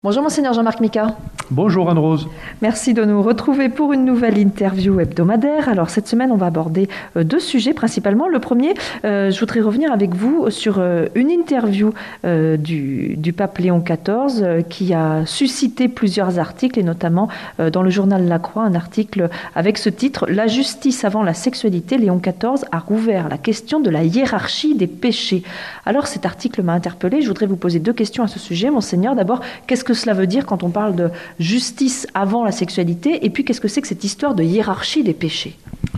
Bonjour Monseigneur Jean-Marc Mika. Bonjour Anne-Rose. Merci de nous retrouver pour une nouvelle interview hebdomadaire. Alors cette semaine, on va aborder deux sujets principalement. Le premier, je voudrais revenir avec vous sur une interview du pape Léon XIV qui a suscité plusieurs articles et notamment dans le journal La Croix, un article avec ce titre « La justice avant la sexualité, Léon XIV a rouvert la question de la hiérarchie des péchés ». Alors cet article m'a interpellée. Je voudrais vous poser deux questions à ce sujet. Monseigneur, d'abord, qu'est-ce que cela veut dire quand on parle de justice avant la sexualité, et puis qu'est-ce que c'est que cette histoire de hiérarchie des péchés ?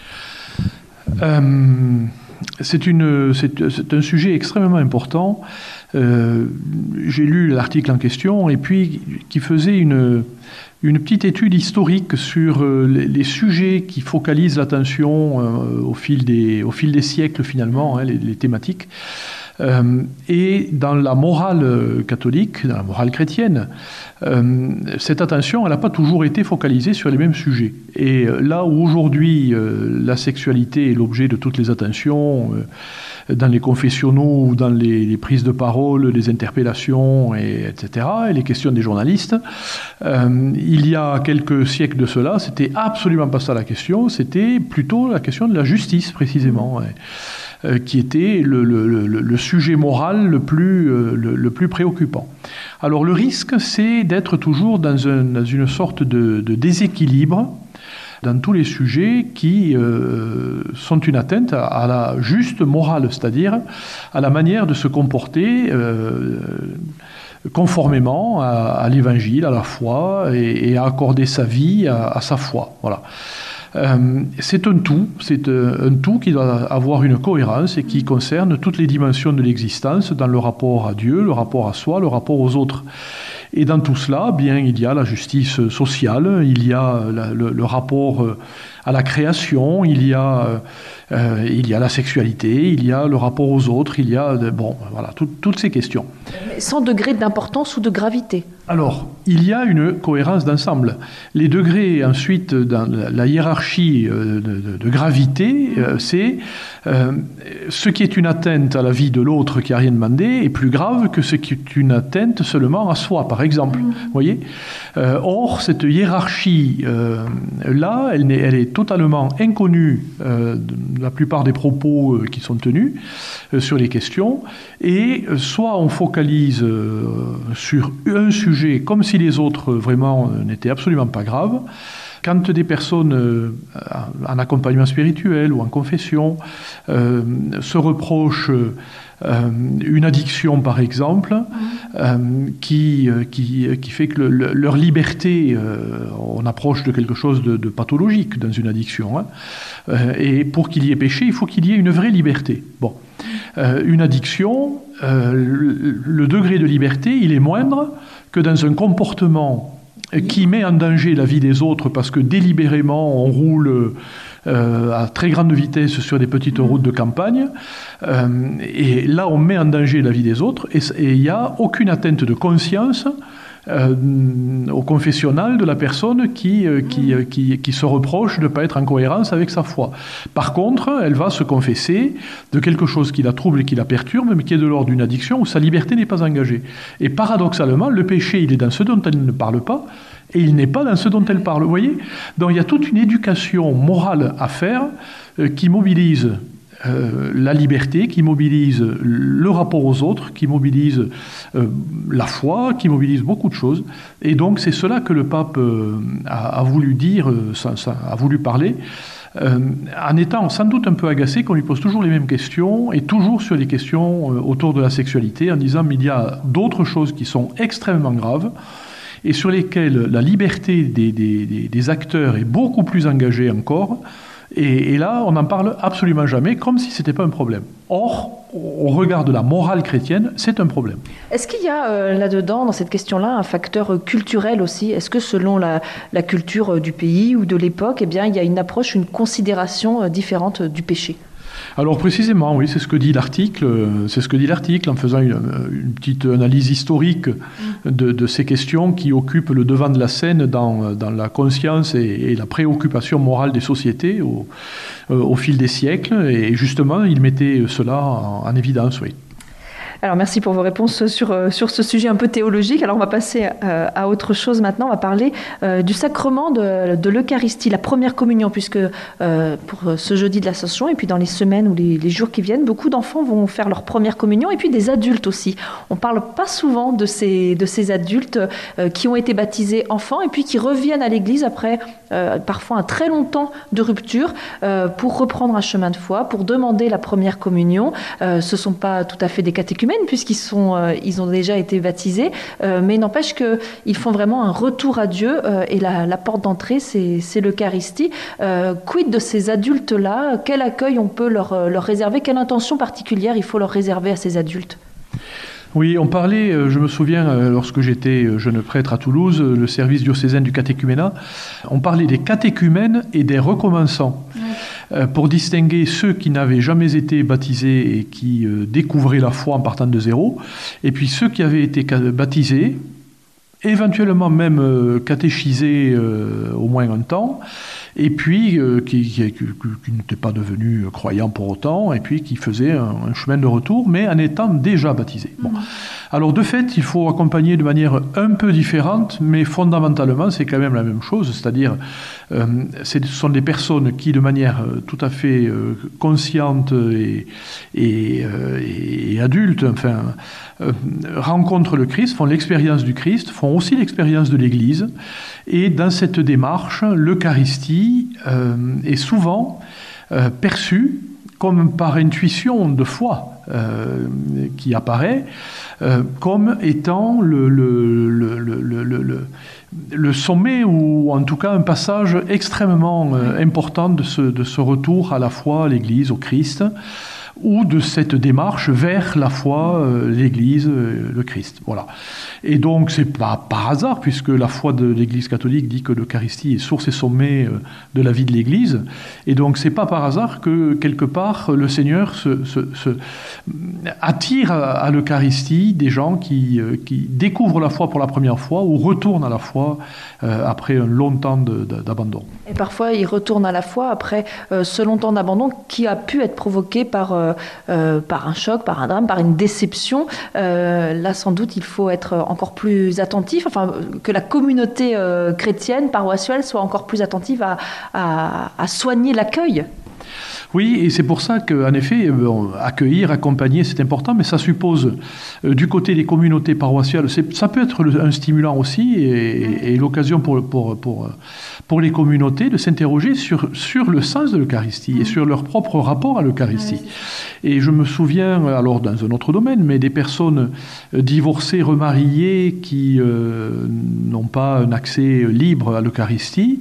C'est un sujet extrêmement important. J'ai lu l'article en question et puis qui faisait une petite étude historique sur les sujets qui focalisent l'attention au fil des siècles finalement, les thématiques. Et dans la morale catholique, dans la morale chrétienne, cette attention, elle n'a pas toujours été focalisée sur les mêmes sujets. Et là où aujourd'hui la sexualité est l'objet de toutes les attentions, dans les confessionnaux ou dans les prises de parole, les interpellations, etc., et les questions des journalistes, il y a quelques siècles de cela, c'était absolument pas ça la question, c'était plutôt la question de la justice précisément. Qui était le sujet moral le plus préoccupant. Alors le risque, c'est d'être toujours dans une sorte de déséquilibre dans tous les sujets qui sont une atteinte à la juste morale, c'est-à-dire à la manière de se comporter conformément à l'Évangile, à la foi, et à accorder sa vie à sa foi. Voilà. C'est un tout qui doit avoir une cohérence et qui concerne toutes les dimensions de l'existence dans le rapport à Dieu, le rapport à soi, le rapport aux autres. Et dans tout cela, bien, il y a la justice sociale, il y a le rapport à la création, il y a la sexualité, il y a le rapport aux autres, il y a toutes ces questions. Mais sans degré d'importance ou de gravité. Alors, il y a une cohérence d'ensemble. Les degrés, ensuite, dans la hiérarchie de gravité, c'est ce qui est une atteinte à la vie de l'autre qui n'a rien demandé est plus grave que ce qui est une atteinte seulement à soi, par exemple. Voyez ? Or, cette hiérarchie-là, elle est totalement inconnue de la plupart des propos qui sont tenus sur les questions, et soit on focalise sur un sujet comme si les autres vraiment n'étaient absolument pas graves. Quand des personnes en accompagnement spirituel ou en confession se reprochent une addiction, par exemple, qui fait que leur liberté, on approche de quelque chose de pathologique dans une addiction. Et pour qu'il y ait péché, il faut qu'il y ait une vraie liberté. Bon. Une addiction, le degré de liberté, il est moindre que dans un comportement qui met en danger la vie des autres parce que délibérément on roule à très grande vitesse sur des petites routes de campagne, et là on met en danger la vie des autres, et il n'y a aucune atteinte de conscience au confessionnal de la personne qui se reproche de ne pas être en cohérence avec sa foi. Par contre, elle va se confesser de quelque chose qui la trouble et qui la perturbe, mais qui est de l'ordre d'une addiction où sa liberté n'est pas engagée. Et paradoxalement, le péché, il est dans ce dont elle ne parle pas, et il n'est pas dans ce dont elle parle. Vous voyez ? Donc il y a toute une éducation morale à faire qui mobilise la liberté, qui mobilise le rapport aux autres, qui mobilise la foi, qui mobilise beaucoup de choses. Et donc c'est cela que le pape a voulu dire, a voulu parler, en étant sans doute un peu agacé qu'on lui pose toujours les mêmes questions, et toujours sur les questions autour de la sexualité, en disant mais il y a d'autres choses qui sont extrêmement graves, et sur lesquelles la liberté des acteurs est beaucoup plus engagée encore. Et là, on n'en parle absolument jamais, comme si ce n'était pas un problème. Or, au regard de la morale chrétienne, c'est un problème. Est-ce qu'il y a là-dedans, dans cette question-là, un facteur culturel aussi ? Est-ce que selon la culture du pays ou de l'époque, eh bien, il y a une approche, une considération différente du péché ? Alors précisément, oui, c'est ce que dit l'article. C'est ce que dit l'article en faisant une petite analyse historique de ces questions qui occupent le devant de la scène dans la conscience et la préoccupation morale des sociétés au fil des siècles. Et justement, il mettait cela en évidence, oui. Alors merci pour vos réponses sur ce sujet un peu théologique. Alors on va passer à autre chose maintenant. On va parler du sacrement de l'Eucharistie, la première communion, puisque pour ce jeudi de l'Ascension et puis dans les semaines ou les jours qui viennent, beaucoup d'enfants vont faire leur première communion et puis des adultes aussi. On ne parle pas souvent de ces adultes qui ont été baptisés enfants et puis qui reviennent à l'église après parfois un très long temps de rupture pour reprendre un chemin de foi, pour demander la première communion. Ce ne sont pas tout à fait des catéchumènes puisqu'ils ont déjà été baptisés, mais n'empêche qu'ils font vraiment un retour à Dieu et la porte d'entrée, c'est l'Eucharistie. Quid de ces adultes-là? Quel accueil on peut leur réserver? Quelle intention particulière il faut leur réserver à ces adultes? Oui, on parlait, je me souviens, lorsque j'étais jeune prêtre à Toulouse, le service diocésain du catéchuménat, on parlait des catéchumènes et des recommençants, pour distinguer ceux qui n'avaient jamais été baptisés et qui découvraient la foi en partant de zéro, et puis ceux qui avaient été baptisés, éventuellement même catéchisés au moins un temps, et puis qui n'étaient pas devenus croyants pour autant, et puis qui faisaient un chemin de retour, mais en étant déjà baptisés. Bon. Alors de fait, il faut accompagner de manière un peu différente, mais fondamentalement, c'est quand même la même chose, c'est-à-dire ce sont des personnes qui, de manière tout à fait consciente et adulte, enfin, rencontrent le Christ, font l'expérience du Christ, font aussi l'expérience de l'Église, et dans cette démarche, l'Eucharistie est souvent perçue comme par intuition de foi qui apparaît, comme étant le sommet ou en tout cas un passage extrêmement important de ce retour à la foi, à l'Église, au Christ, ou de cette démarche vers la foi, l'Église, le Christ. Voilà. Et donc, c'est pas par hasard, puisque la foi de l'Église catholique dit que l'Eucharistie est source et sommet de la vie de l'Église. Et donc, c'est pas par hasard que, quelque part, le Seigneur attire à l'Eucharistie des gens qui découvrent la foi pour la première fois ou retournent à la foi après un long temps d'abandon. Et parfois, ils retournent à la foi après ce long temps d'abandon qui a pu être provoqué par un choc, par un drame, par une déception. Là, sans doute, il faut être encore plus attentif, enfin, que la communauté chrétienne, paroissiale, soit encore plus attentive à soigner l'accueil. Oui, et c'est pour ça qu'en effet, accueillir, accompagner, c'est important, mais ça suppose, du côté des communautés paroissiales, ça peut être un stimulant aussi, et l'occasion pour les communautés de s'interroger sur le sens de l'Eucharistie et sur leur propre rapport à l'Eucharistie. Et je me souviens, alors dans un autre domaine, mais des personnes divorcées, remariées, qui n'ont pas un accès libre à l'Eucharistie,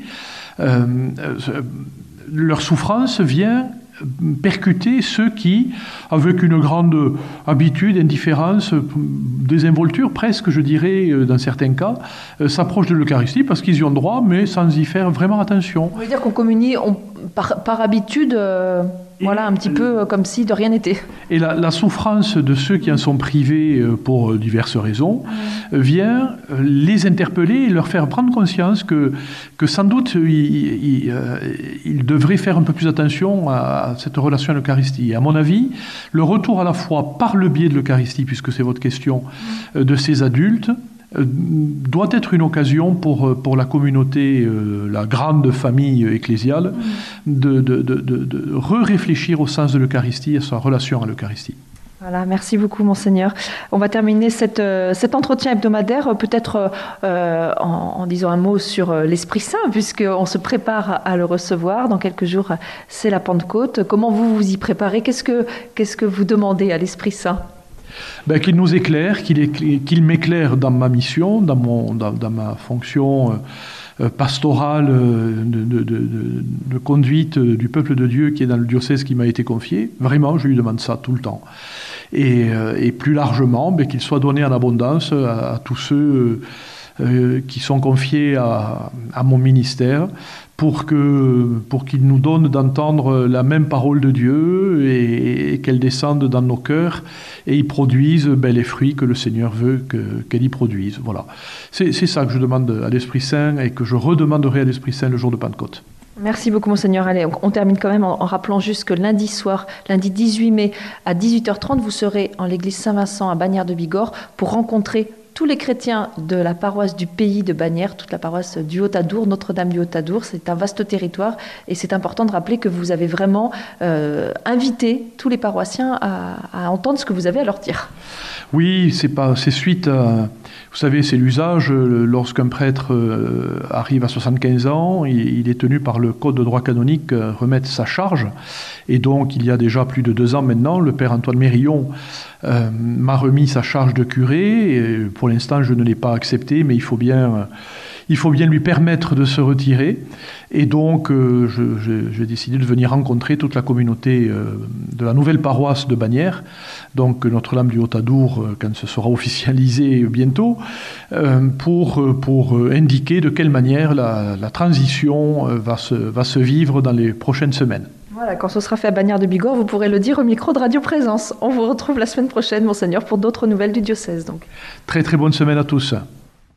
leur souffrance vient percuter ceux qui, avec une grande habitude, indifférence, désinvolture presque, je dirais, dans certains cas, s'approchent de l'Eucharistie parce qu'ils y ont droit, mais sans y faire vraiment attention. On veut dire qu'on communie par habitude, voilà, un petit peu comme si de rien n'était. Et la souffrance de ceux qui en sont privés pour diverses raisons vient les interpeller et leur faire prendre conscience que sans doute ils devraient faire un peu plus attention à cette relation à l'Eucharistie. Et à mon avis, le retour à la foi par le biais de l'Eucharistie, puisque c'est votre question, de ces adultes, doit être une occasion pour la communauté, la grande famille ecclésiale, de réfléchir au sens de l'Eucharistie et à sa relation à l'Eucharistie. Voilà, merci beaucoup, Monseigneur. On va terminer cet entretien hebdomadaire peut-être en disant un mot sur l'Esprit Saint, puisqu'on se prépare à le recevoir. Dans quelques jours, c'est la Pentecôte. Comment vous vous y préparez? Qu'est-ce que vous demandez à l'Esprit Saint? Qu'il nous éclaire, qu'il m'éclaire dans ma mission, dans ma fonction pastorale de conduite du peuple de Dieu qui est dans le diocèse qui m'a été confié. Vraiment, je lui demande ça tout le temps. Et plus largement, qu'il soit donné en abondance à tous ceux qui sont confiés à mon ministère, pour qu'il nous donne d'entendre la même parole de Dieu et qu'elle descende dans nos cœurs et y produise les fruits que le Seigneur veut qu'elle y produise. Voilà. C'est ça que je demande à l'Esprit Saint et que je redemanderai à l'Esprit Saint le jour de Pentecôte. Merci beaucoup, Monseigneur. Allez, on termine quand même en rappelant juste que lundi soir, lundi 18 mai à 18h30, vous serez en l'église Saint-Vincent à Bagnères de Bigorre pour rencontrer tous les chrétiens de la paroisse du pays de Bagnères, toute la paroisse du Haut-Adour, Notre-Dame du Haut-Adour. C'est un vaste territoire et c'est important de rappeler que vous avez vraiment invité tous les paroissiens à entendre ce que vous avez à leur dire. Oui, c'est suite à... Vous savez, c'est l'usage, lorsqu'un prêtre arrive à 75 ans, il est tenu par le Code de droit canonique remettre sa charge. Et donc, il y a déjà plus de 2 ans maintenant, le père Antoine Mérillon m'a remis sa charge de curé. Et pour l'instant, je ne l'ai pas accepté, mais il faut bien lui permettre de se retirer. Et donc, j'ai décidé de venir rencontrer toute la communauté de la nouvelle paroisse de Bagnères, donc Notre-Dame du Haut-Adour, quand ce sera officialisé bientôt, pour indiquer de quelle manière la transition va se vivre dans les prochaines semaines. Voilà, quand ce sera fait à Bagnères de Bigorre, vous pourrez le dire au micro de Radio Présence. On vous retrouve la semaine prochaine, Monseigneur, pour d'autres nouvelles du diocèse. Donc. Très très bonne semaine à tous.